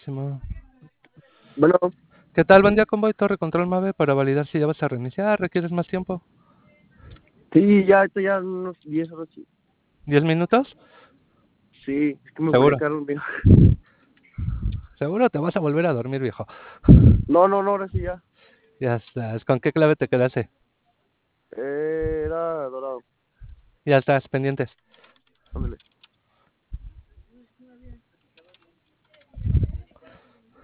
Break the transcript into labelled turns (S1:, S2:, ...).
S1: buenísimo.
S2: Bueno,
S1: ¿Qué tal? Buen día, Convoy, Torre Control Mave, para validar si ya vas a reiniciar. ¿Requieres más tiempo?
S2: sí, ya, esto ya unos 10 horas. Sí,
S1: ¿10 minutos?
S2: sí, es que me volví a
S1: ¿Seguro?
S2: caer dormido.
S1: ¿Seguro te vas a volver a dormir, viejo?
S2: No, ahora sí ya.
S1: Ya estás. ¿Con qué clave te quedaste?
S2: Era dorado.
S1: Ya estás, pendientes.
S2: Ándale.